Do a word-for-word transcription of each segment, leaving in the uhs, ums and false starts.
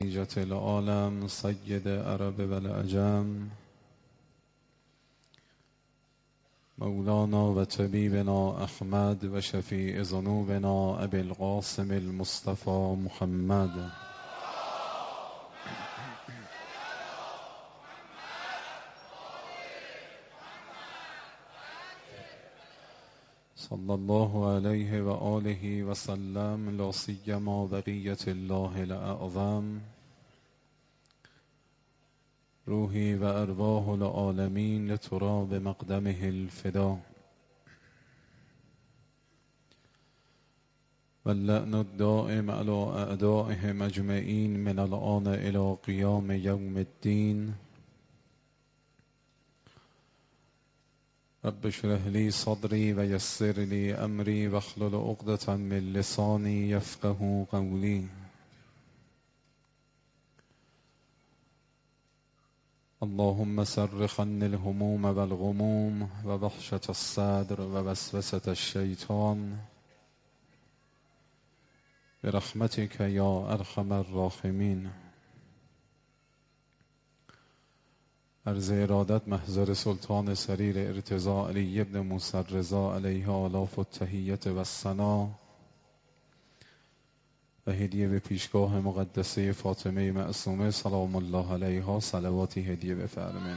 نتیجة العالم سید عرب و العجم مولانا و طبیبنا احمد و شفیع ذنوبنا ابی القاسم المصطفى محمد صلی الله علیه و آله و سلم، لا سیما بقیة الله الاعظم. روحی و ارواح العالمین لتراب مقدمه الفدا، واللعن الدائم على اعدائهم اجمعین من الآن الى قیام یوم الدین. رب اشرح لی صدری و یسر لی امری واحلل عقدة من لسانی یفقهوا قولی. اللهم سرخ عني الهموم والغموم و وحشة الصدر و وسوسة الشیطان برحمتك یا ارحم الراحمین. عرض ارادت محضر سلطان سریر ارتضاء علی ابن موسی الرضا علیه آلاف التحیت و الثنا و هدیه به پیشگاه مقدسه فاطمه معصومه سلام الله علیها صلواتی هدیه بفرمایید.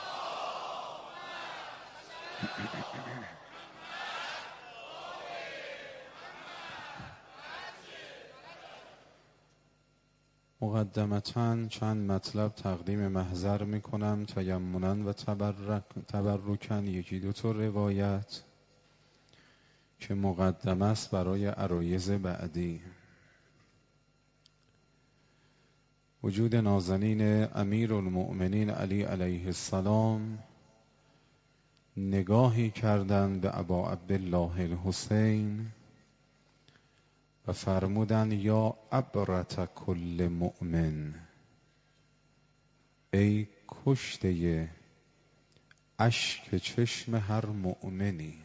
مقدمتاً چند مطلب تقدیم محضر می کنم تیمناً و تبرک تبرکاً. یکی دو تا روایت که مقدمه است برای عرایض بعدی. وجود نازنین امیرالمؤمنین علی علیه السلام نگاهی کردند به ابا عبدالله الحسین و فرمودند یا عبرت کل مؤمن، ای کشته اشک چشم هر مؤمنی.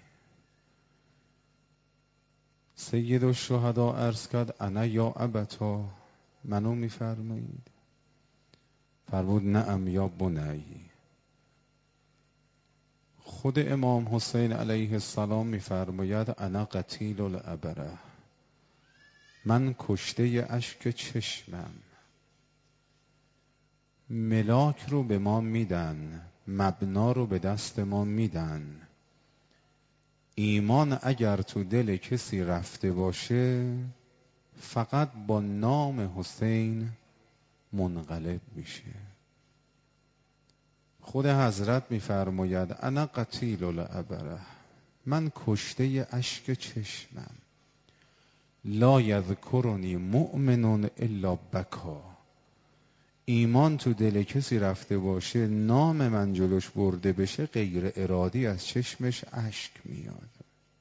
سید الشهدا عرض کرد انا یا ابتا، منو میفرمایید؟ فرمود نعم یا بنی. خود امام حسین علیه السلام میفرماید انا قتیل العبره، من کشته اشک چشمم. ملاک رو به ما میدن، مبنا رو به دست ما میدن. ایمان اگر تو دل کسی رفته باشه فقط با نام حسین منقلب میشه. خود حضرت میفرماید انا قتیل العبره، من کشته اشک چشمم. لا یذکرنی مؤمن الا بکا، ایمان تو دل کسی رفته باشه نام من جلوش برده بشه غیر ارادی از چشمش اشک میاد.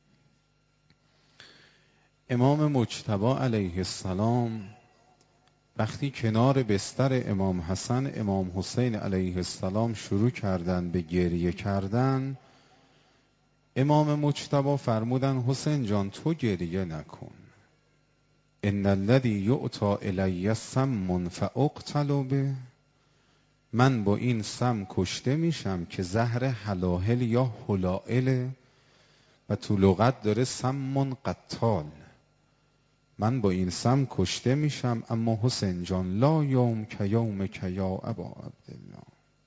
امام مجتبی علیه السلام وقتی کنار بستر امام حسن امام حسین علیه السلام شروع کردن به گریه کردن، امام مجتبی فرمودن حسین جان تو گریه نکن، ان الذی یؤتی الی سم فاقتل به، من با این سم کشته میشم که زهر هلاهل یا هلائل و تو لغت داره سم قتال، من با این سم کشته میشم. اما حسین جان لا یوم که یوم که یا ابا عبدالله.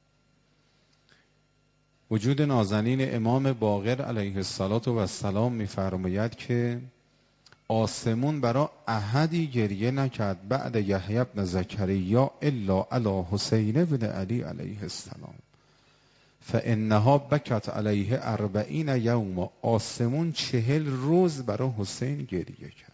وجود نازنین امام باقر علیه السلام میفرماید که آسمون برای احدی گریه نکرد بعد یحیی بن زکریا الا علی حسین بن علی علیه السلام فانها بکت علیه اربعین یوم. آسمون چهل روز برای حسین گریه کرد.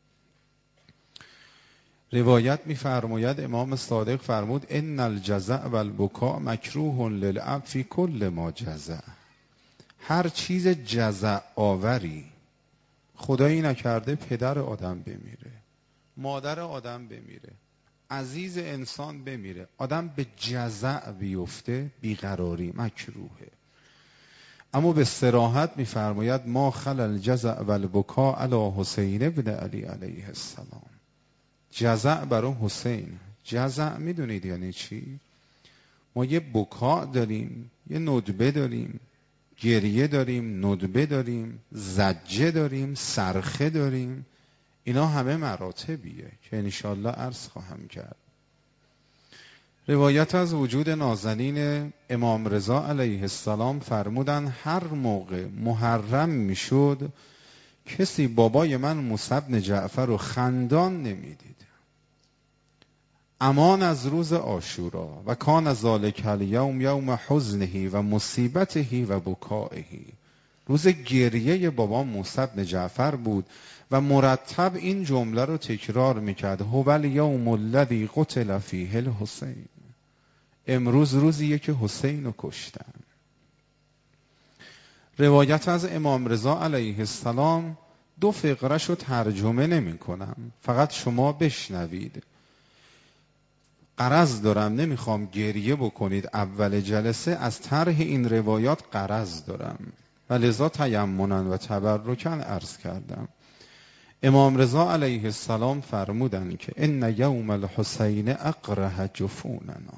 روایت میفرماید امام صادق فرمود ان الجزع و البکاء مکروه للعبد فی کل ما جزع. هر چیز جزع آوری خدایی نکرده پدر آدم بمیره، مادر آدم بمیره، عزیز انسان بمیره، آدم به جزع بیفته بیقراری مکروهه. اما به صراحت میفرماید ما خل الجزع و البکاء علی حسین بن علی علیه السلام. جزع برای حسین، جزع میدونید یعنی چی؟ ما یه بکا داریم، یه ندبه داریم، گریه داریم، ندبه داریم، زجه داریم، صرخه داریم. اینا همه مراتبیه که انشالله عرض خواهم کرد. روایت از وجود نازنین امام رضا علیه السلام فرمودن هر موقع محرم میشد کسی بابای من موسی بن جعفر رو خندان نمیدید. امان از روز عاشورا و کان ذالک الیوم یوم حزنه و مصیبته و بکائه. روز گریه بابا موسی بن جعفر بود و مرتب این جمله رو تکرار میکرد: هو الیوم الذی قتل فیه الحسین. امروز روزیه که حسین رو کشتن. روایت از امام رضا علیه السلام دو فقرش رو ترجمه نمی کنم، فقط شما بشنوید. غرض دارم، نمیخوام گریه بکنید اول جلسه، از طرح این روایات غرض دارم و لذا تیمنا و تبرکن عرض کردم. امام رضا علیه السلام فرمودن که ان یوم الحسین اقرح جفوننا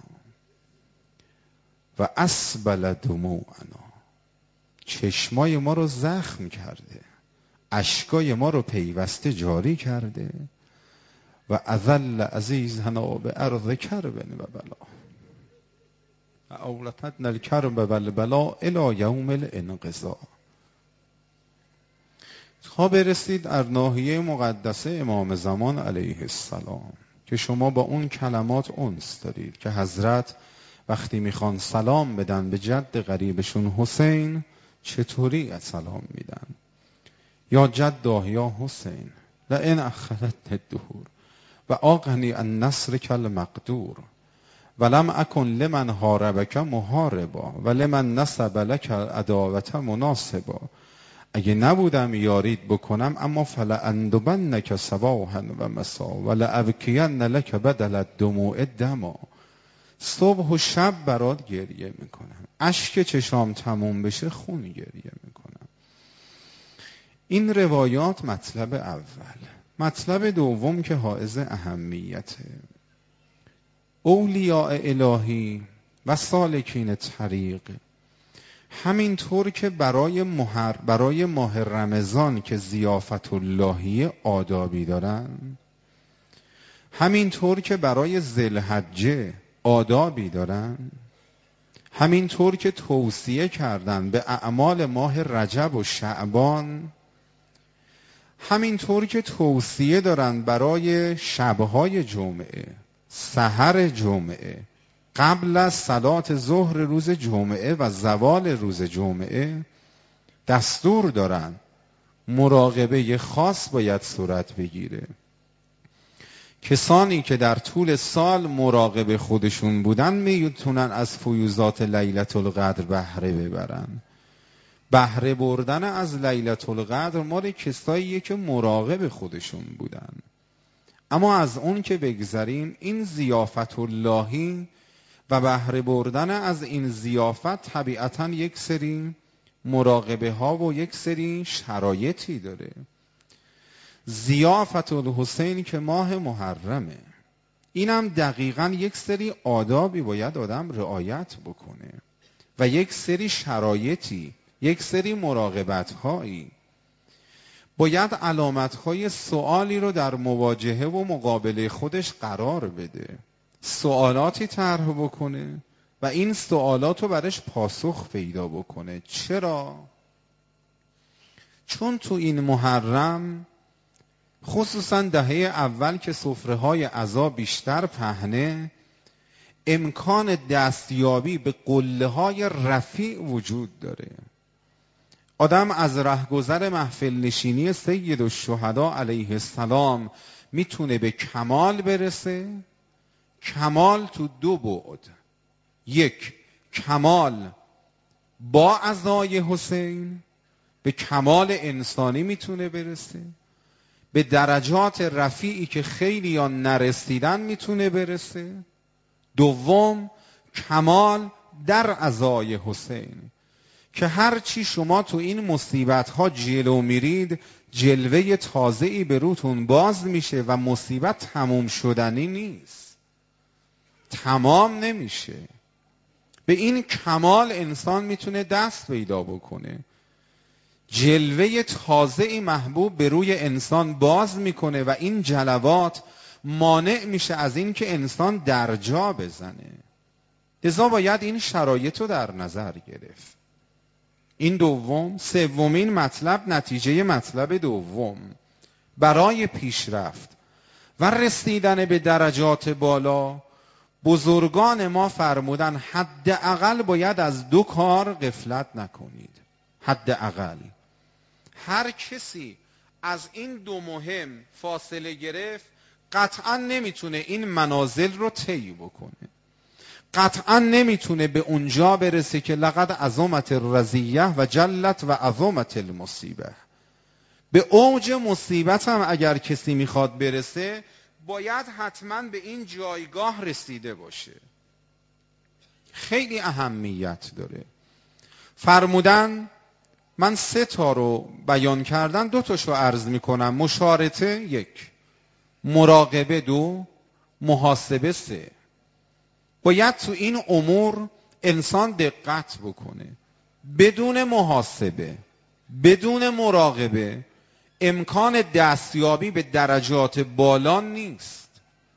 و اسبل دموعنا. چشمای ما رو زخم کرده، اشکای ما رو پیوسته جاری کرده و اذل عزیزنا به ارض کرب و بلا و اولتتنا الکرب و البلا الی یوم الانقضاء. تا برسید در ناحیه مقدسه امام زمان علیه السلام که شما با اون کلمات انس دارید که حضرت وقتی میخوان سلام بدن به جد قریبشون حسین چطوری سلام میدن؟ یا جده یا حسین لئن اخرت الدهور و آغنی النصر کالمقدور ولم اکن لمن حاربک محاربا و لمن نصب لک العداوة مناصبا. اگه نبودم یارید بکنم اما فلأندبنک صباحا و مسا ولأبکین لک بدل الدموع دما. صبح و شب برات گریه میکنم، اشک چشام تموم بشه خون گریه میکنم. این روایات مطلب اول. مطلب دوم که حائز اهمیته، اولیاء الهی و سالکین طریق همینطور که برای مهر برای ماه رمضان که ضیافت اللهی آدابی دارن، همینطور که برای ذوالحجه آدابی دارن، همینطور که توصیه کردن به اعمال ماه رجب و شعبان، همینطور که توصیه دارن برای شبهای جمعه، سحر جمعه، قبل از صلات ظهر روز جمعه و زوال روز جمعه دستور دارن مراقبه خاص باید صورت بگیره. کسانی که در طول سال مراقب خودشون بودن میتونن از فیوزات لیلة القدر بهره ببرن. بهره بردن از لیلة القدر مال کساییه که مراقب خودشون بودن. اما از اون که بگذریم، این ضیافت اللهی و بهره بردن از این ضیافت طبیعتاً یک سری مراقبه ها و یک سری شرایطی داره. ضیافت الحسین که ماه محرمه، اینم دقیقاً یک سری آدابی باید آدم رعایت بکنه و یک سری شرایطی، یک سری مراقبت هایی. باید علامت های سوالی رو در مواجهه و مقابله خودش قرار بده، سوالاتی طرح بکنه و این سوالات رو برش پاسخ پیدا بکنه. چرا؟ چون تو این محرم، خصوصا دهه اول که سفره های عزا بیشتر پهنه، امکان دستیابی به قله های رفیع وجود داره. آدم از رهگذر محفل نشینی سید الشهدا علیه السلام میتونه به کمال برسه. کمال تو دو بعد: یک، کمال با عزای حسین، به کمال انسانی میتونه برسه، به درجات رفیعی که خیلی ها نرسیدن میتونه برسه. دوم، کمال در عزای حسین که هر چی شما تو این مصیبت ها جلو میرید، جلوه تازه‌ای به روتون باز میشه و مصیبت تموم شدنی نیست. تمام نمیشه. به این کمال انسان میتونه دست پیدا بکنه. جلوه تازه‌ای محبوب به روی انسان باز میکنه و این جلوات مانع میشه از این که انسان درجا بزنه. لذا باید این شرایط رو در نظر گرفت. این دوم. سومین مطلب، نتیجه مطلب دوم، برای پیشرفت و رسیدن به درجات بالا بزرگان ما فرمودن حداقل باید از دو کار غفلت نکنید. حداقل هر کسی از این دو مهم فاصله گرفت قطعا نمیتونه این منازل رو طی بکنه. قطعا نمیتونه به اونجا برسه که لقد عظمت الرزیه و جلت و عظمت المصیبه. به اوج مصیبت هم اگر کسی میخواد برسه باید حتما به این جایگاه رسیده باشه. خیلی اهمیت داره. فرمودن، من سه تا رو بیان کردن، دو تاشو عرض میکنم. مشارطه یک، مراقبه دو، محاسبه سه. باید تو این امور انسان دقت بکنه. بدون محاسبه، بدون مراقبه امکان دستیابی به درجات بالا نیست.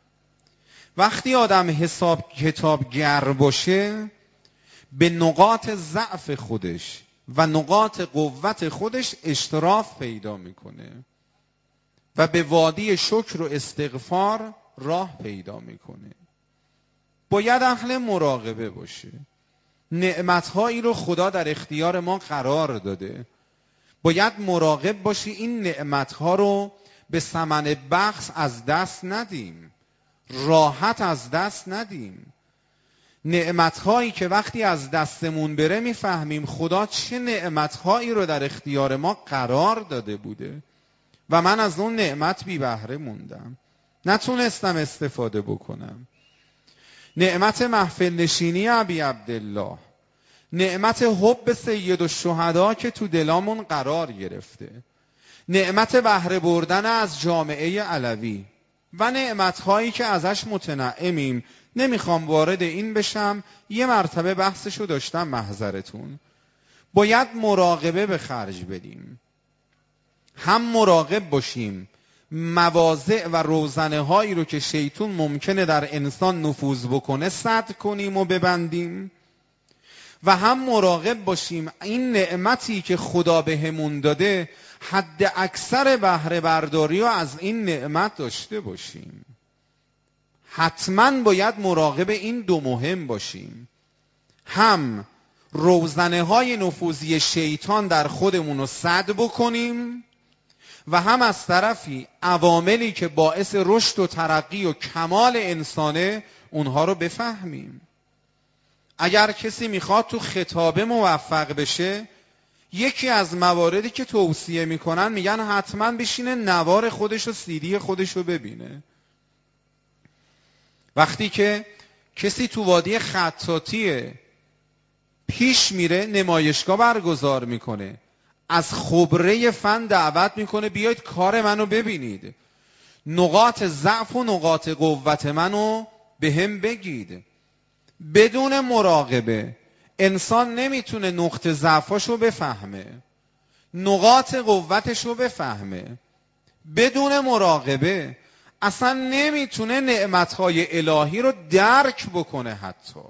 وقتی آدم حساب کتاب گر باشه به نقاط ضعف خودش و نقاط قوت خودش اشتراف پیدا میکنه و به وادی شکر و استغفار راه پیدا میکنه. باید اهل مراقبه باشه. نعمتهایی رو خدا در اختیار ما قرار داده. باید مراقب باشی این نعمتها رو به ثمن بخس از دست ندیم، راحت از دست ندیم. نعمتهایی که وقتی از دستمون بره میفهمیم خدا چه نعمتهایی رو در اختیار ما قرار داده بوده و من از اون نعمت بی بهره موندم، نتونستم استفاده بکنم. نعمت محفل نشینی ابی عبدالله، نعمت حب سید الشهدا که تو دلامون قرار گرفته، نعمت بهره بردن از جامعه علوی و نعمتهایی که ازش متنعمیم. نمیخوام وارد این بشم، یه مرتبه بحثشو داشتم محضرتون. باید مراقبه به خرج بدیم. هم مراقب باشیم مواضع و روزنه هایی رو که شیطان ممکنه در انسان نفوذ بکنه سد کنیم و ببندیم، و هم مراقب باشیم این نعمتی که خدا بهمون داده حد اکثر بهره برداری رو از این نعمت داشته باشیم. حتما باید مراقب این دو مهم باشیم. هم روزنه های نفوذی شیطان در خودمون رو سد بکنیم و هم از طرفی عواملی که باعث رشد و ترقی و کمال انسانه اونها رو بفهمیم. اگر کسی میخواد تو خطابه موفق بشه، یکی از مواردی که توصیه میکنن میگن حتما بشینه نوار خودش و سیدی خودش رو ببینه. وقتی که کسی تو وادی خطاطی پیش میره نمایشگاه برگزار میکنه، از خبره فن دعوت میکنه بیایید کار منو ببینید، نقاط ضعف و نقاط قوت منو به هم بگید. بدون مراقبه انسان نمیتونه نقطه ضعفاشو بفهمه، نقاط قوتشو بفهمه. بدون مراقبه اصلا نمیتونه نعمتهای الهی رو درک بکنه. حتی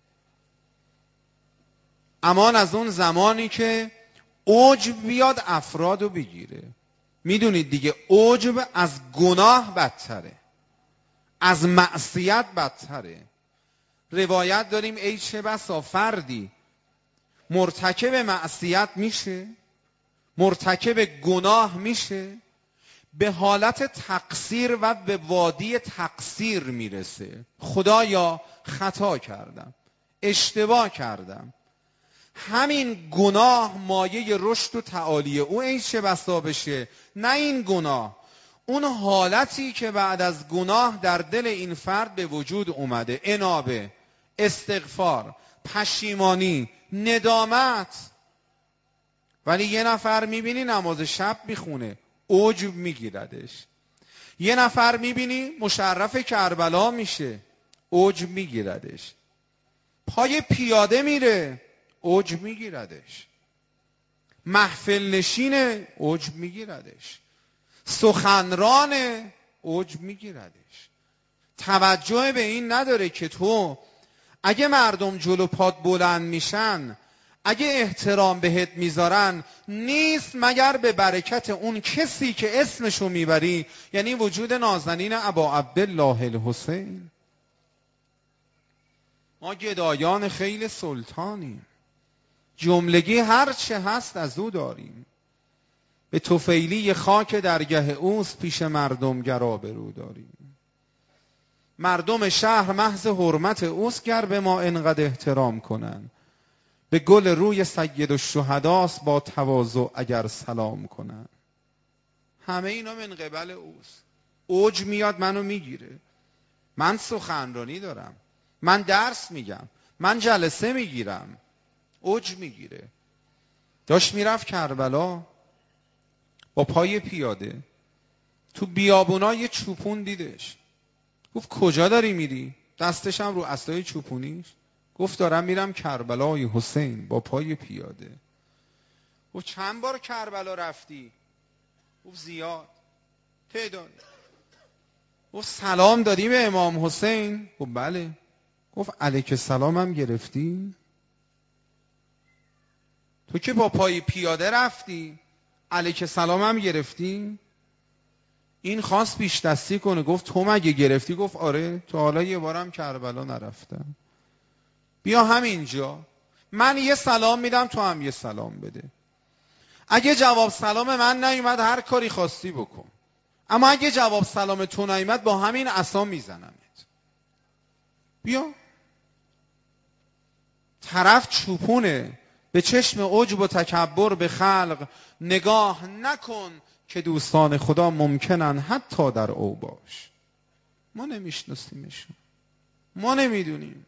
امان از اون زمانی که عجب بیاد افرادو بگیره. میدونید دیگه عجب از گناه بدتره، از معصیت بدتره. روایت داریم ای چه بسا فردی مرتکب معصیت میشه، مرتکب گناه میشه، به حالت تقصیر و به وادی تقصیر میرسه. خدایا خطا کردم، اشتباه کردم. همین گناه مایه رشد و تعالی او ای چه بسا بشه، نه این گناه، اون حالتی که بعد از گناه در دل این فرد به وجود اومده، انابه، استغفار، پشیمانی، ندامت. ولی یه نفر میبینی نماز شب میخونه، عجب میگیردش. یه نفر میبینی مشرف کربلا میشه، اوج میگیردش. پای پیاده میره، اوج میگیردش. محفل نشینه، اوج میگیردش. سخنرانه، اوج میگیردش. توجه به این نداره که تو اگه مردم جلو پات بلند میشن، اگه احترام بهت میذارن، نیست مگر به برکت اون کسی که اسمشو میبری، یعنی وجود نازنین ابا عبدالله الحسین. ما گدایان خیل سلطانیم، جملگی هر چه هست از او داریم. به طفیلی خاک درگه اوست، پیش مردم گر آبرو داریم. مردم شهر محض حرمت اوست، گر به ما انقدر احترام کنن. به گل روی سید الشهداست، با تواضع اگر سلام کنن. همه اینا من قبل اوست. اوج میاد منو میگیره. من سخنرانی دارم، من درس میگم، من جلسه میگیرم، اوج میگیره. داشت میرفت کربلا با پای پیاده، تو بیابونا یه چوپون دیدش. گفت کجا داری میری؟ دستش هم رو عصای چوپونیش. گفت دارم میرم کربلای حسین با پای پیاده. گفت چند بار کربلا رفتی؟ گفت زیاد. تعداد؟ گفت سلام دادی به امام حسین؟ گفت بله. گفت علیک سلام هم گرفتی؟ تو که با پای پیاده رفتی، علیک سلام هم گرفتی؟ این خواست پیش دستی کنه. گفت تو مگه گرفتی؟ گفت آره، تو حالا یه بارم کربلا نرفتم. بیا همینجا، من یه سلام میدم، تو هم یه سلام بده. اگه جواب سلام من نیومد هر کاری خواستی بکن، اما اگه جواب سلام تو نیومد با همین عصا میزنمت. بیا. طرف چوپونه، به چشم عجب و تکبر به خلق نگاه نکن، که دوستان خدا ممکنن حتی در اوباش. ما نمیشناسیمشون، ما نمیدونیم.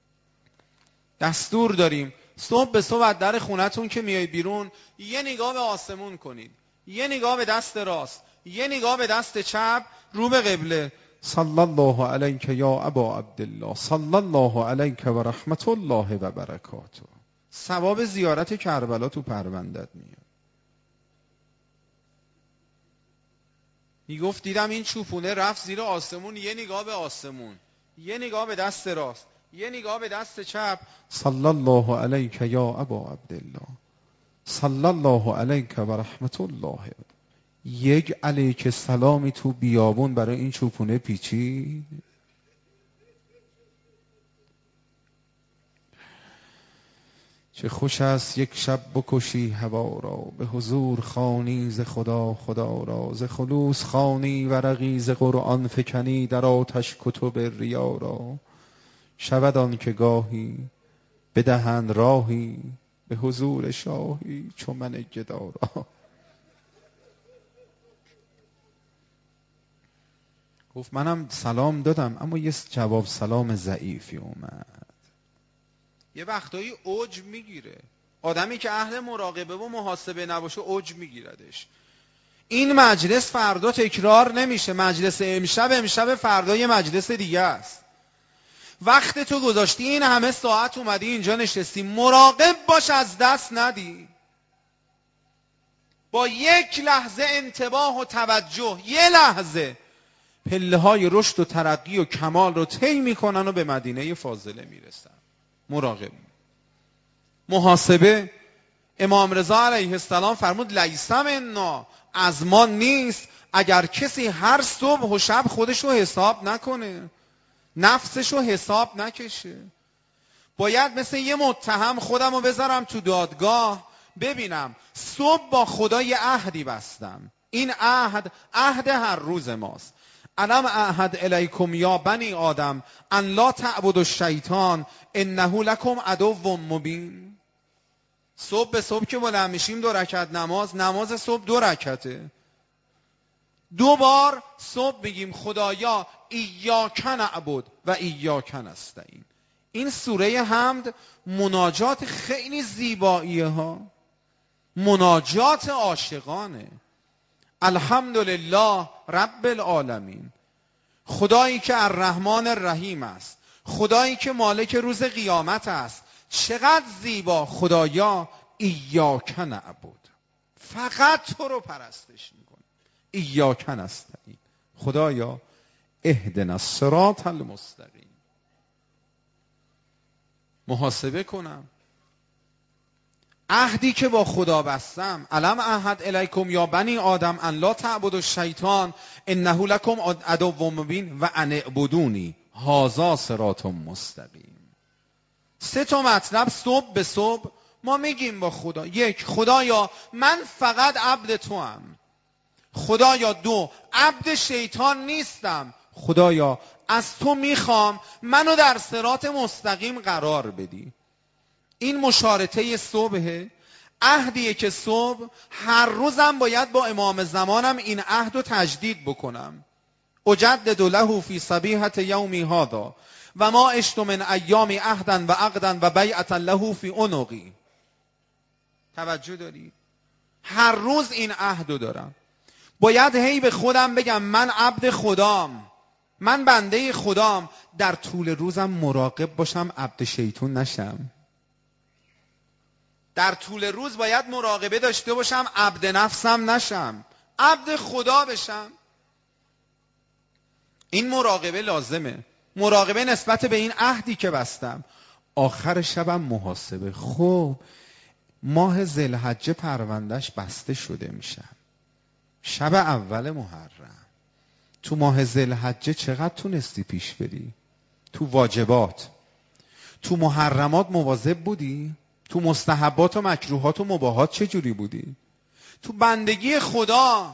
دستور داریم صبح به صبح از در خونتون که میای بیرون، یه نگاه به آسمون کنید، یه نگاه به دست راست، یه نگاه به دست چپ، رو به قبله. صلی الله علیک یا ابا عبدالله، صلی الله علیک و رحمت الله و برکاته. ثواب زیارت کربلا تو پروندت میاد. میگفت دیدم این چوپونه رفت زیر آسمون، یه نگاه به آسمون، یه نگاه به دست راست، یه نگاه به دست چپ. صلی الله علیک یا ابا عبدالله، صلی الله علیک و رحمت الله. یک علیک سلامی تو بیابون برای این چوپونه پیچید. چه خوش است یک شب بکشی هوا را، به حضور خوانی ز خدا خدا را. ز خلوص خوانی ورقی ز قرآن فکنی، در آتش کتب ریا را. شود آن که گاهی بدهند راهی، به حضور شاهی چو من گدا را. گفت منم سلام دادم، اما یه جواب سلام ضعیفی اومد. یه وقتایی اوج میگیره آدمی که اهل مراقبه و محاسبه نباشه، اوج میگیردش. این مجلس فردا تکرار نمیشه. مجلس امشب امشب فردا یه مجلس دیگه است. وقت تو گذاشتی، این همه ساعت اومدی اینجا نشستی، مراقب باش از دست ندی. با یک لحظه انتباه و توجه، یه لحظه، پله های رشد و ترقی و کمال رو طی میکنن و به مدینه فاضله میرسن. مراقب. محاسبه. امام رضا علیه السلام فرمود لیس منا، از ما نیست اگر کسی هر صبح و شب خودش رو حساب نکنه، نفسش رو حساب نکشه. باید مثل یه متهم خودم رو بذارم تو دادگاه، ببینم صبح با خدا یه عهدی بستم، این عهد عهد هر روز ماست. الم اعهد الیکم یا بنی آدم ان لا تعبدوا الشیطان انه لکم عدو مبین. صبح به صبح که بلند میشیم دو رکعت نماز، نماز صبح دو رکعته. دو بار صبح میگیم خدایا ایاک نعبد و ایاک نستعین. این سوره حمد مناجات خیلی زیباییه ها، مناجات عاشقانه. الحمدلله رب العالمین، خدایی که الرحمن الرحیم است، خدایی که مالک روز قیامت است. چقدر زیبا. خدایا ایاک نعبد، فقط تو رو پرستش میکنم. ایاک نستعین، خدایا اهدنا الصراط المستقیم. محاسبه کنم عهدی که با خدا بستم. الم اعهد الیکم یا بنی آدم ان لا تعبدوا الشیطان انه لکم عدو مبین و ان اعبدونی هذا صراط مستقیم. سه تا مطلب صبح به صبح ما میگیم با خدا. یک، خدایا من فقط عبد تو ام. خدایا دو، عبد شیطان نیستم. خدایا از تو میخوام منو در صراط مستقیم قرار بدی. این مشارطه صبحه، عهدیه که صبح هر روزم باید با امام زمانم این عهد رو تجدید بکنم. اجدد له فی صبیحة یومی هذا و ما عشت من ایام عهدا و عقدا و بیعة له فی عنقی. توجه داری؟ هر روز این عهد رو دارم. باید هی به خودم بگم من عبد خدام، من بنده خدام. در طول روزم مراقب باشم عبد شیطان نشم. در طول روز باید مراقبه داشته باشم عبد نفسم نشم، عبد خدا بشم. این مراقبه لازمه. مراقبه نسبت به این عهدی که بستم. آخر شبم محاسبه. خب ماه ذوالحجه پروندهش بسته شده میشه. شب اول محرم تو ماه ذوالحجه چقدر تونستی پیش بری؟ تو واجبات، تو محرمات مواظب بودی؟ تو مستحبات و مکروهات و مباحات چجوری بودی؟ تو بندگی خدا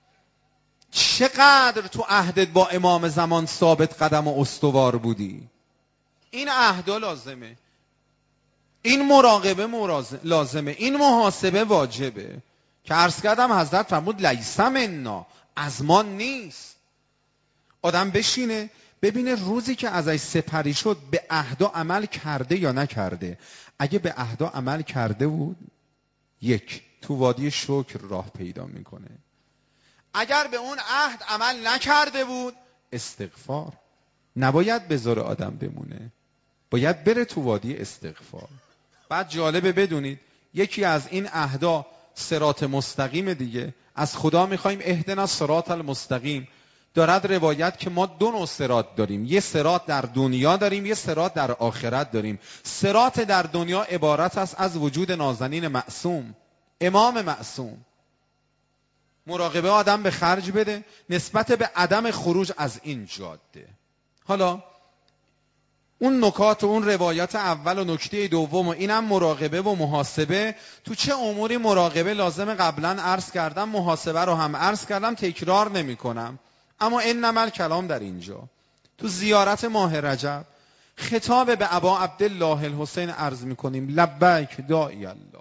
چقدر تو عهدت با امام زمان ثابت قدم و استوار بودی؟ این عهدا لازمه، این مراقبه لازمه، این محاسبه واجبه. که عرض کردم حضرت فرمود لیس منا، از ما نیست. آدم بشینه ببینه روزی که ازش سپری شد به عهدا عمل کرده یا نکرده. اگه به عهدا عمل کرده بود، یک، تو وادی شکر راه پیدا میکنه. اگر به اون عهد عمل نکرده بود، استغفار. نباید بذاره آدم بمونه، باید بره تو وادی استغفار. بعد جالبه بدونید یکی از این عهدا صراط مستقیم دیگه. از خدا میخوایم اهدنا الصراط المستقیم. دارد روایت که ما دو نوع صراط داریم. یه صراط در دنیا داریم، یه صراط در آخرت داریم. صراط در دنیا عبارت است از وجود نازنین معصوم، امام معصوم. مراقبه آدم به خرج بده نسبت به عدم خروج از این جاده. حالا اون نکات و اون روایات اول و نکته دوم و اینم مراقبه و محاسبه. تو چه اموری مراقبه لازمه قبلا عرض کردم، محاسبه رو هم عرض کردم، تکرار نمی کنم. اما انما الکلام در اینجا. تو زیارت ماه رجب خطاب به ابا عبدالله الحسین عرض می کنیم لبیک داعی الله،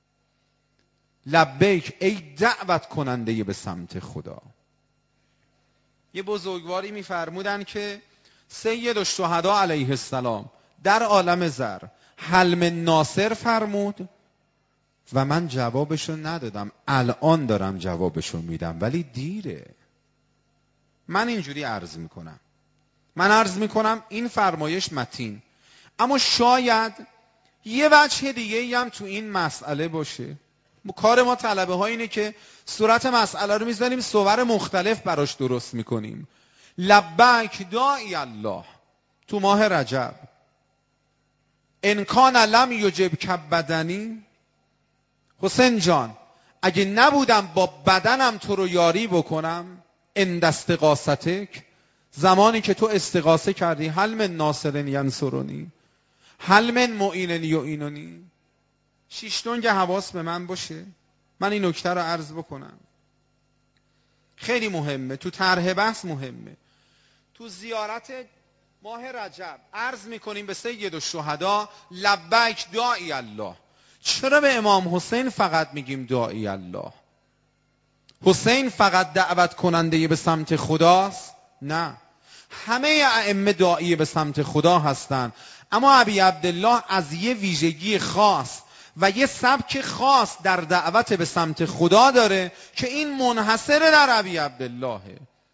لبیک ای دعوت کننده به سمت خدا. یه بزرگواری می فرمودن که سید الشهدا علیه السلام در عالم زر حلم ناصر فرمود و من جوابشو ندادم. الان دارم جوابشو میدم ولی دیره. من اینجوری عرض میکنم، من عرض میکنم این فرمایش متین، اما شاید یه وجه دیگه هم تو این مسئله باشه. کار ما طلبه ها اینه که صورت مسئله رو میزنیم صور مختلف براش درست میکنیم. لبیک داعی الله تو ماه رجب ان کان لم یجب کبدنی. حسین جان اگه نبودم با بدنم تو رو یاری بکنم، عند استغاثتک، زمانی که تو استغاثه کردی، هل من ناصر ینصرنی هل من معین یعیننی. شیشتونگ حواس به من باشه. من این نکته رو عرض بکنم، خیلی مهمه، تو طرح بحث مهمه. تو زیارت ماه رجب عرض میکنیم به سید الشهدا لبیک داعی الله. چرا به امام حسین فقط میگیم داعی الله؟ حسین فقط دعوت کننده به سمت خداست؟ نه، همه ائمه داعی به سمت خدا هستند، اما ابی عبدالله از یه ویژگی خاص و یه سبک خاص در دعوت به سمت خدا داره که این منحصر در ابی عبداللهه.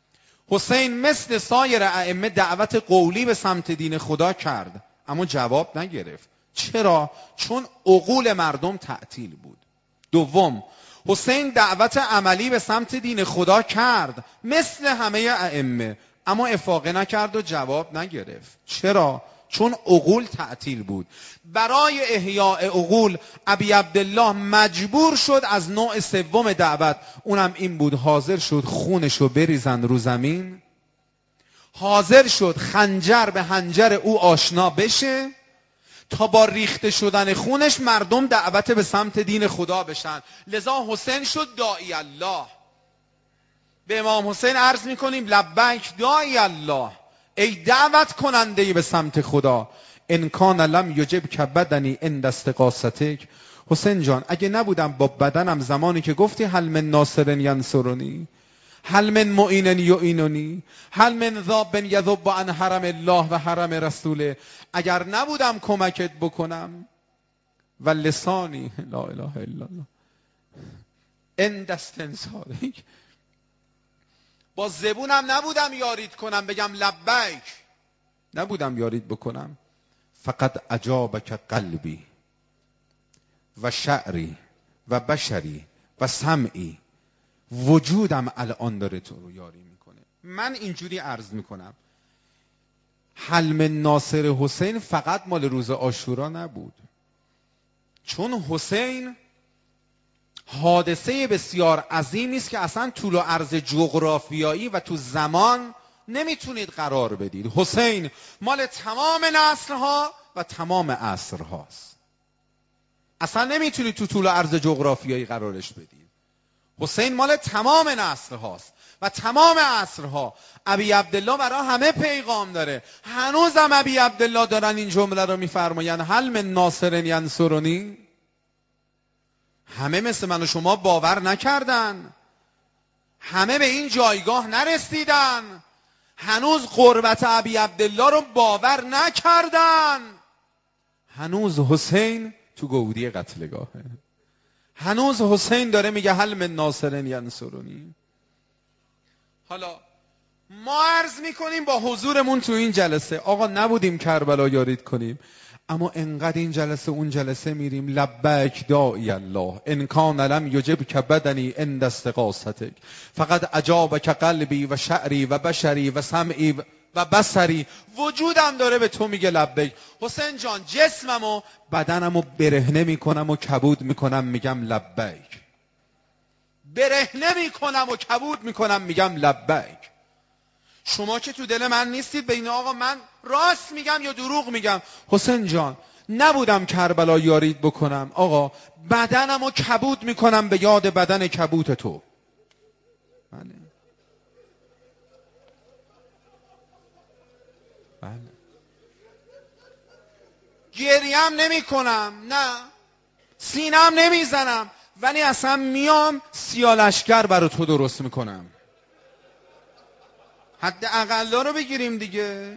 حسین مثل سایر ائمه دعوت قولی به سمت دین خدا کرد، اما جواب نگرفت. چرا؟ چون عقول مردم تعطیل بود. دوم، حسین دعوت عملی به سمت دین خدا کرد مثل همه ائمه، اما افاقه نکرد و جواب نگرفت. چرا؟ چون عقول تعطیل بود. برای احیاء عقول ابی عبدالله مجبور شد از نوع سوم دعوت، اونم این بود حاضر شد خونشو بریزن رو زمین، حاضر شد خنجر به حنجر او آشنا بشه تا با ریخته شدن خونش مردم دعوت به سمت دین خدا بشن. لذا حسین شد داعی الله. به امام حسین عرض میکنیم لبیک داعی الله، ای دعوت کننده به سمت خدا. ان کان لم یجب کبدنی عند استغاثتک. حسین جان اگه نبودم با بدنم زمانی که گفتی هل من ناصر ینصرنی، هل من معین یعیننی، هل من ذاب یذب عن حرم الله و حرم رسوله، اگر نبودم کمکت بکنم و لسانی لا اله الا الله عند استنصارک، با زبونم نبودم یارید کنم بگم لبیک، نبودم یارید بکنم. فقط اجابک قلبی و شعری و بشری و سمعی، وجودم الان داره تو رو یاری میکنه. من اینجوری عرض میکنم حلم ناصر حسین فقط مال روز عاشورا نبود، چون حسین حادثه بسیار عظیمی است که اصلا طول و عرض جغرافیایی و تو زمان نمیتونید قرار بدید. حسین مال تمام نسل‌ها و تمام عصرهاست، اصلا نمیتونید تو طول و عرض جغرافیایی قرارش بدید. حسین مال تمام نسل‌هاست و تمام عصرها. ابی عبدالله برای همه پیغام داره، هنوزم ابی عبدالله دارن این جمله رو میفرماین هل من ناصر ینصرنی. همه مثل من و شما باور نکردن، همه به این جایگاه نرسیدن، هنوز قربت ابی عبدالله رو باور نکردن، هنوز حسین تو گودی قتلگاهه، هنوز حسین داره میگه هل من ناصر ینصرنی. حالا ما عرض میکنیم با حضورمون تو این جلسه آقا نبودیم کربلا یارید کنیم، اما انقدر این جلسه اون جلسه میریم لبیک داعی الله ان کان لم یجبک بدنی عند استغاثتک فقط اجابک قلبی و شعری و بشری و سمعی و بصری، وجودم داره به تو میگه لبیک. حسین جان جسممو بدنمو برهنه میکنم و کبود میکنم میگم لبیک، برهنه میکنم و کبود میکنم میگم لبیک. شما که تو دل من نیستید بین آقا من راست میگم یا دروغ میگم. حسین جان نبودم کربلا یارید بکنم، آقا بدنمو کبود میکنم به یاد بدن کبوت تو. بله بله. گریم نمی کنم، نه سینم نمیزنم، ولی اصلا میام سیالشگر برای تو درست میکنم. حد اقلا رو بگیریم دیگه.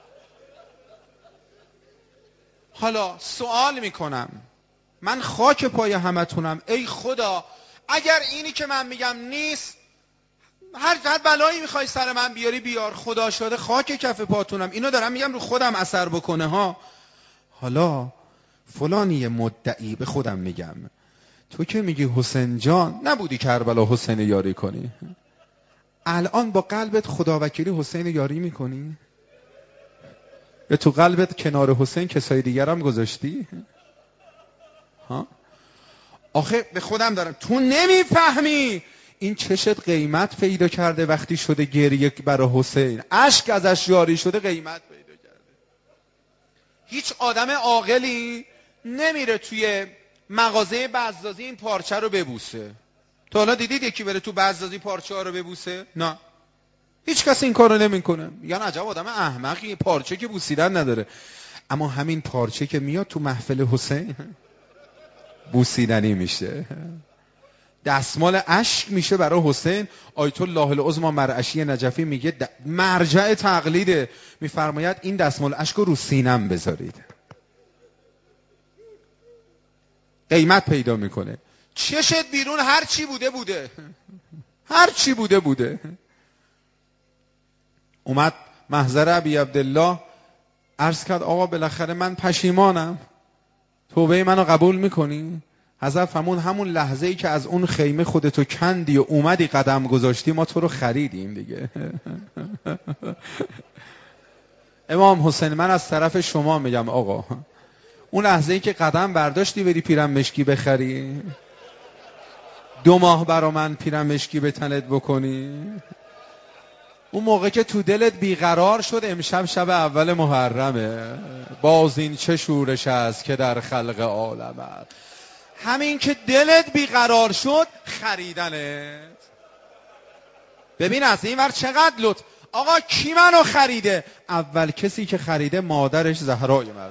حالا سوال میکنم، من خاک پای همتونم، ای خدا اگر اینی که من میگم نیست، هر هر بلایی میخوای سر من بیاری بیار، خدا شده خاک کف پاتونم، اینو دارم میگم رو خودم اثر بکنه ها. حالا فلانی مدعی به خودم میگم، تو که میگی حسین جان نبودی کربلا حسین یاری کنی، الان با قلبت خداوکیلی حسین یاری میکنی؟ یا تو قلبت کنار حسین کسای دیگر هم گذاشتی؟ ها؟ آخه به خودم دارم، تو نمیفهمی این چشت قیمت پیدا کرده وقتی شده گریه برای حسین، اشک ازش جاری شده قیمت پیدا کرده. هیچ آدم عاقلی نمیره توی مغازه بزازی این پارچه رو ببوسه. تا حالا دیدید یکی بره تو بزازی پارچه ها رو ببوسه؟ نه، هیچ کس این کارو نمیکنه. میگن عجب آدم احمقی، پارچه که بوسیدن نداره. اما همین پارچه که میاد تو محفل حسین بوسیدنی میشه، دستمال اشک میشه برای حسین. آیت الله العظمی مرعشی نجفی میگه مرجع تقلیده، میفرماید این دستمال اشک رو رو سینم بذارید، قیمت پیدا میکنه. چشت بیرون هر چی بوده بوده، هر چی بوده بوده. اومد محضر ابی عبدالله، عرض کرد آقا بالاخره من پشیمانم، توبه منو قبول میکنی؟ حضرت فرمود همون لحظه‌ای که از اون خیمه خودتو کندی و اومدی قدم گذاشتی ما تو رو خریدیم دیگه. امام حسین من از طرف شما میگم آقا، اون لحظه‌ای که قدم برداشتی بری پیرم مشکی بخری، دو ماه برا من پیرم مشکی به تنت بکنی، اون موقع که تو دلت بیقرار شد امشب شب اول محرمه، باز این چه شورش است که در خلق عالم است، همین که دلت بیقرار شد خریدنت. ببین از این ور چقدر لطف. آقا کی منو خریده؟ اول کسی که خریده مادرش زهرای مرزی.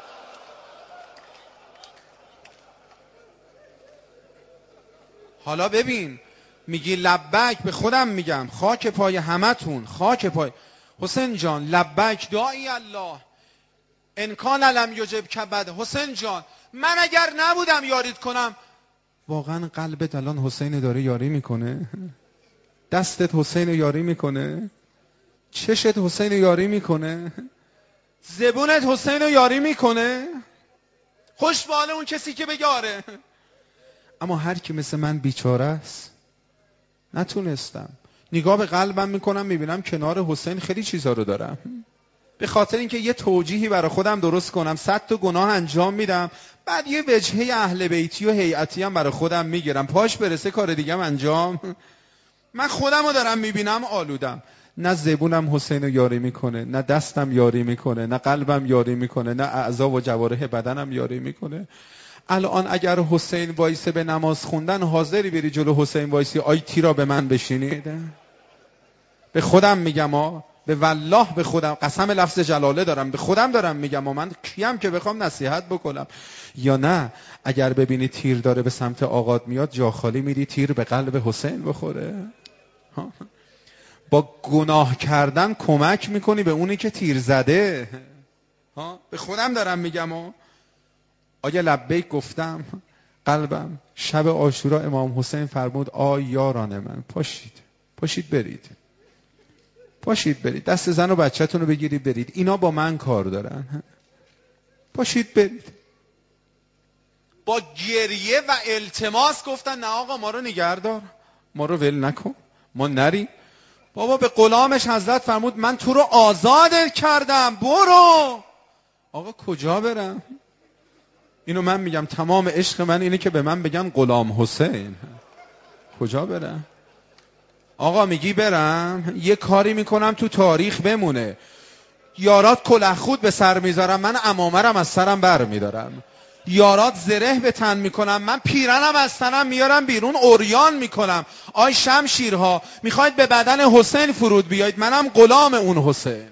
حالا ببین میگی لبک، به خودم میگم خاک پای همتون، خاک پای حسین جان، لبک داعی الله انکان لم یجب کبد. حسین جان من اگر نبودم یاریت کنم، واقعا قلبت الان حسین داره یاری میکنه؟ دستت حسین یاری میکنه؟ چشت حسین یاری میکنه؟ زبونت حسین یاری میکنه؟ خوش به حال اون کسی که بگه آره. اما هر کی مثل من بیچاره است، نتونستم. نگاه به قلبم میکنم میبینم کنار حسین خیلی چیزا رو دارم، به خاطر اینکه یه توجیهی برای خودم درست کنم صد تا گناه انجام میدم، بعد یه وجهه اهل بیتی و هیئتی هم برای خودم میگیرم، پاش برسه کار دیگم انجام. من خودم رو دارم میبینم آلودم، نه زبونم حسین رو یاری میکنه، نه دستم یاری میکنه، نه قلبم یاری میکنه، نه اعضا و جوارح بدنم یاری میکنه. الان اگر حسین وایسه به نماز خوندن، حاضری بری جلو حسین وایسی آی تیرا به من بشینید؟ به خودم میگم ها، به والله به خودم قسم لفظ جلاله دارم، به خودم دارم میگم، و من کیم که بخوام نصیحت بکنم؟ یا نه اگر ببینی تیر داره به سمت آقات میاد، جا خالی میدی تیر به قلب حسین بخوره؟ ها؟ با گناه کردن کمک میکنی به اونی که تیر زده. ها؟ به خودم دارم میگم ها. آیا لبیک گفتم؟ قلبم شب عاشورا امام حسین فرمود آی یاران من، پاشید پاشید برید، پاشید برید، دست زن و بچه‌تون رو بگیرید برید، اینا با من کار دارن، پاشید برید. با گریه و التماس گفتن نه آقا ما رو نگهدار، ما رو ول نکن، ما نریم. بابا به غلامش حضرت فرمود من تو رو آزادت کردم، برو. آقا کجا برم؟ اینو من میگم تمام عشق من اینه که به من بگن غلام حسین، کجا برم؟ آقا میگی برم یه کاری میکنم تو تاریخ بمونه، یارات کلاه خود به سر میذارم، من عمامرم از سرم بر میدارم، یارات زره به تن میکنم، من پیرنم از تنم میارم بیرون عریان میکنم. آی شمشیرها میخواید به بدن حسین فرود بیاید، منم غلام اون حسین.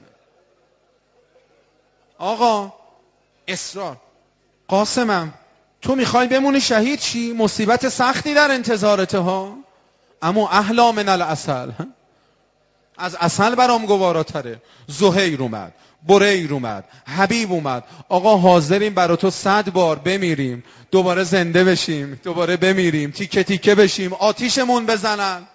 آقا اصرار قاسمم تو میخوای بمونی شهید چی؟ مصیبت سختی در انتظارته ها، اما احلا من العسل، از عسل برام گواراتره. زهیر اومد، بریر اومد، حبیب اومد. آقا حاضریم برای تو صد بار بمیریم، دوباره زنده بشیم، دوباره بمیریم، تیکه تیکه بشیم، آتیشمون بزنن.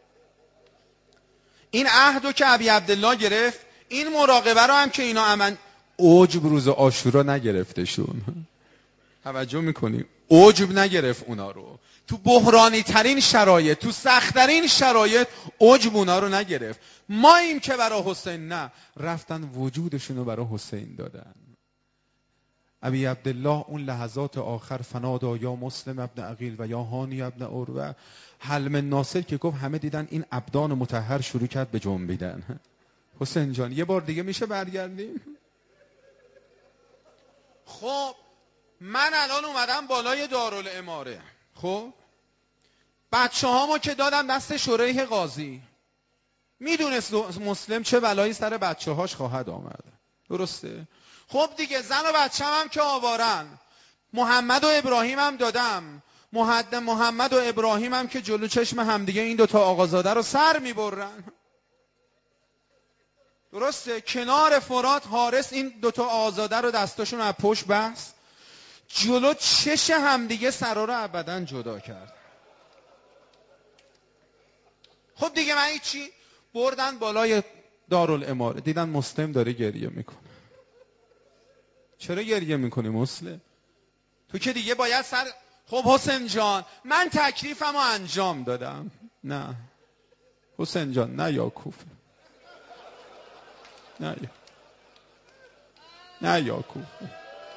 این عهدو که ابی عبدالله گرفت، این مراقبه رو هم که اینا امن عجب روز عاشورا نگرفتشون. توجه میکنی؟ عجب نگرفت اونا رو، تو بحرانی ترین شرایط، تو سخت‌ترین شرایط عجب اونا رو نگرفت. ما این که برای حسین نه، رفتن وجودشون رو برای حسین دادن. ابی عبدالله اون لحظات آخر فنادا یا مسلم ابن عقیل و یا هانی ابن عروه، حلم ناصر که گفت همه دیدن این ابدان مطهر شروع کرد به جنبیدن. حسین جان یه بار دیگه میشه برگردیم؟ خب من الان اومدم بالای دارالاماره، خب بچه هامو که دادم دست شریح قاضی، میدونست مسلم چه بلایی سر بچه هاش خواهد آمد، درسته؟ خب دیگه زن و بچه هم که آوارن، محمد و ابراهیم هم دادم، محمد و ابراهیم هم که جلو چشم همدیگه این دوتا آقازاده رو سر میبرن، درسته؟ کنار فرات حارس این دوتا آقازاده رو دستاشون از پشت بست، جلو چش همدیگه سرا رو ابداً جدا کرد. خب دیگه من چی؟ بردن بالای دارالاماره دیدن مسلم داره گریه میکنه. چرا گریه میکنی مسلم؟ تو که دیگه باید سر خب حسین جان من تکلیفمو انجام دادم. نه حسین جان نه یا کوفه، نه یا نه یا کوفه.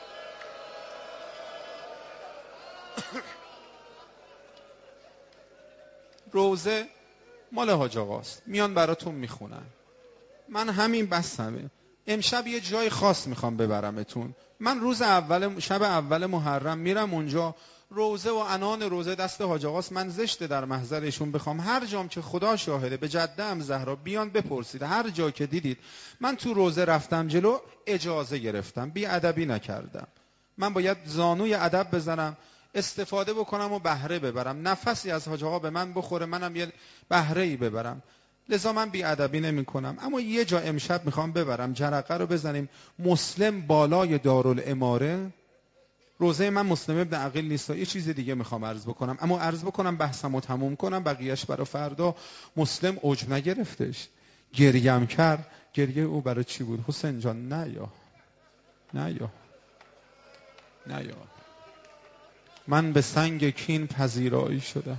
روزه مال حاج آقاست، میان براتون میخونن. من همین بسمه. امشب یه جای خاص میخوام ببرمتون. من روز اول شب اول محرم میرم اونجا، روزه و عنان روزه دست حاج آقاست. من زشته در محضرشون بخوام، هر جام که خدا شاهده به جده ام زهرا بیان بپرسید، هر جا که دیدید من تو روزه رفتم جلو اجازه گرفتم، بی ادبی نکردم. من باید زانوی ادب بزنم، استفاده بکنم و بهره ببرم، نفسی از حاج آقا به من بخوره منم یه بهره‌ای ببرم، لذا من بی ادبی نمی کنم. اما یه جا امشب میخوام ببرم، جرقه رو بزنیم. مسلم بالای دارالاماره. روزه من مسلم ابن عقیل نیست، یه چیز دیگه میخوام عرض بکنم، اما عرض بکنم بحثمو تموم کنم، بقیهش برای فردا. مسلم اوج نگرفتش، گریم کرد. گریه او برای چی بود؟ حسین جان نه یا نه یا نه یا من به سنگ کین پذیرایی شدم.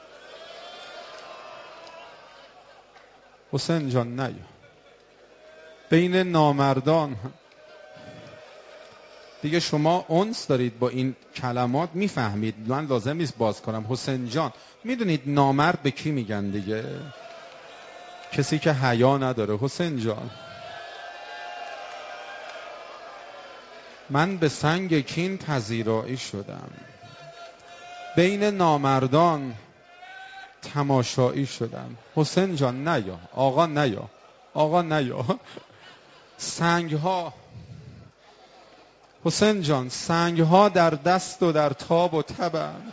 حسین جان نه یا بین نامردان دیگه شما انس دارید با این کلمات، میفهمید من لازم نیست باز کنم. حسین جان میدونید نامرد به کی میگن دیگه؟ کسی که حیا نداره. حسین جان من به سنگ کین پذیرایی شدم، بین نامردان تماشایی شدم. حسین جان نیا آقا، نیا آقا، نیا سنگ ها. حسین جان سنگ ها در دست و در تاب و تبن.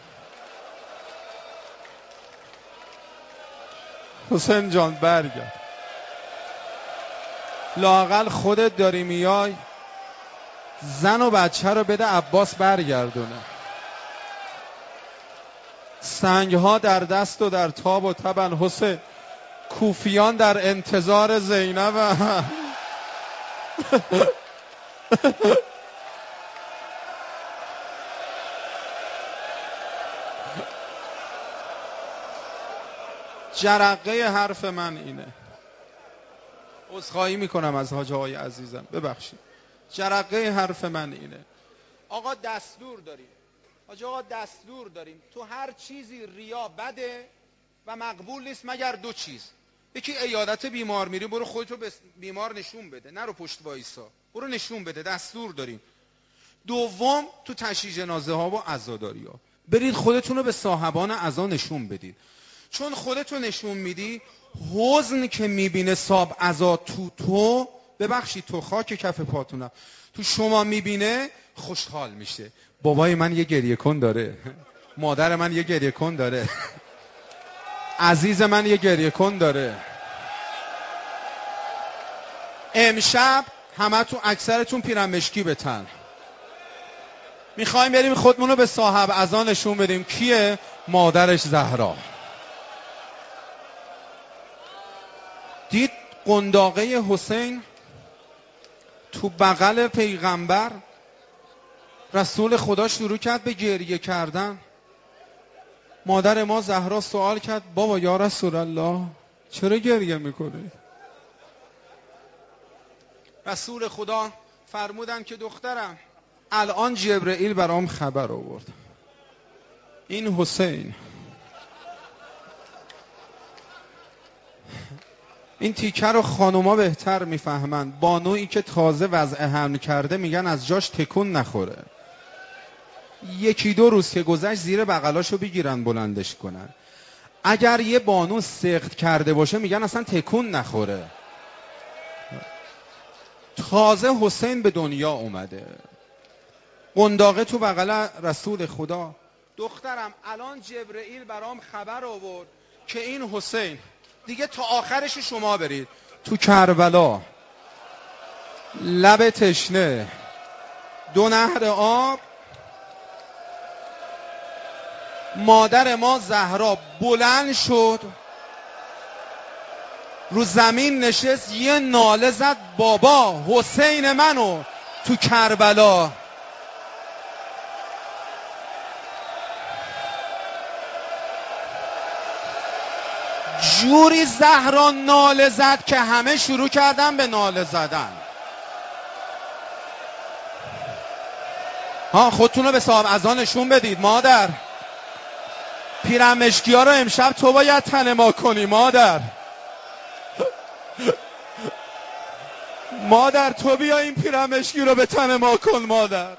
حسین جان برگرد، لااقل خودت داری میای، زن و بچه رو بده عباس برگردونه. سنگ ها در دست و در تاب و تبن. حسین کوفیان در انتظار زینب. جرقه حرف من اینه. عذرخواهی میکنم از حاج آقای عزیزم، ببخشید. جرقه حرف من اینه. آقا دستور داریم، حاج آقا دستور داریم، تو هر چیزی ریا بده و مقبول نیست مگر دو چیز. یکی عیادت بیمار، میری برو خودتو به بیمار نشون بده، نرو پشت وایسا، برو نشون بده، دستور داریم. دوم تو تشییع جنازه ها و عزاداری ها برید خودتون رو به صاحبان عزا نشون بدید، چون خودتو نشون میدی حزن که میبینه صاحب عزا تو تو ببخشید تو خاک کف پاتونم تو شما میبینه خوشحال میشه. بابای من یه گریه کن داره، مادر من یه گریه کن داره، عزیز من یه گریه کن داره. امشب همه تو اکثرتون پیرمشکی بتن، میخوایم بریم خودمونو به صاحب عزا نشون بدیم. کیه؟ مادرش زهرا. دید قنداقه حسین تو بغل پیغمبر، رسول خدا شروع کرد به گریه کردن. مادر ما زهرا سوال کرد بابا یا رسول الله چرا گریه میکنی؟ رسول خدا فرمودن که دخترم الان جبرئیل برام خبر آورد، این حسین، این تیکه رو خانوما بهتر میفهمند، بانویی که تازه وضع حمل کرده میگن از جاش تکون نخوره، یکی دو روز که گذشت زیر بغلاشو بگیرن بلندش کنن. اگر یه بانو سقط کرده باشه میگن اصلا تکون نخوره. تازه حسین به دنیا اومده، قنداقه تو بغل رسول خدا. دخترم الان جبرئیل برام خبر آورد که این حسین، دیگه تا آخرش شما برید تو کربلا، لب تشنه، دو نهر آب، مادر ما زهرا بلند شد رو زمین نشست یه ناله زد بابا حسین منو تو کربلا. جوری زهرا ناله زد که همه شروع کردن به ناله زدن. ها خودتون رو به صاحب اذان نشون بدید. مادر پیرمشکی ها رو امشب تو باید تنما کنی. مادر مادر تو بیا این پیرمشکی رو به تنما کن. مادر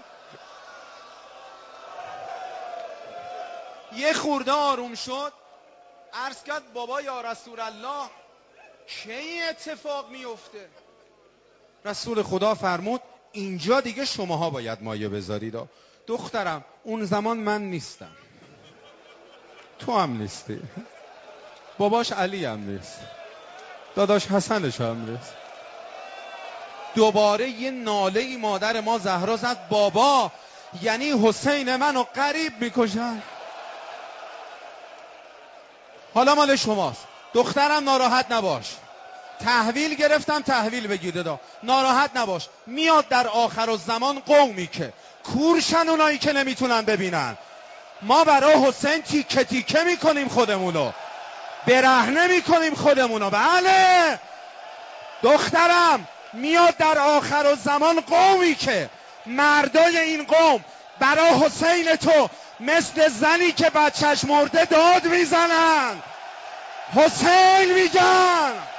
یه خورده آروم شد، عرض کرد بابا یا رسول الله کی این اتفاق میفته؟ رسول خدا فرمود اینجا دیگه شماها باید مایه بذارید. دخترم اون زمان من نیستم، تو هم نیستی، باباش علی هم نیست، داداش حسنش هم نیست. دوباره یه ناله ای مادر ما زهرا زد بابا یعنی حسین منو قریب میکشن. حالا مال شماست. دخترم ناراحت نباش، تحویل گرفتم تحویل بگیرده دا. ناراحت نباش، میاد در آخر الزمان قومی که کورشن اونایی که نمیتونن ببینن. ما برای حسین تیکه تیکه میکنیم خودمونو، برهنه میکنیم خودمونو. بله دخترم میاد در آخر الزمان قومی که مردای این قوم برای حسین تو مثل زنی که بچهش مرده داد میزنن. حسین میگن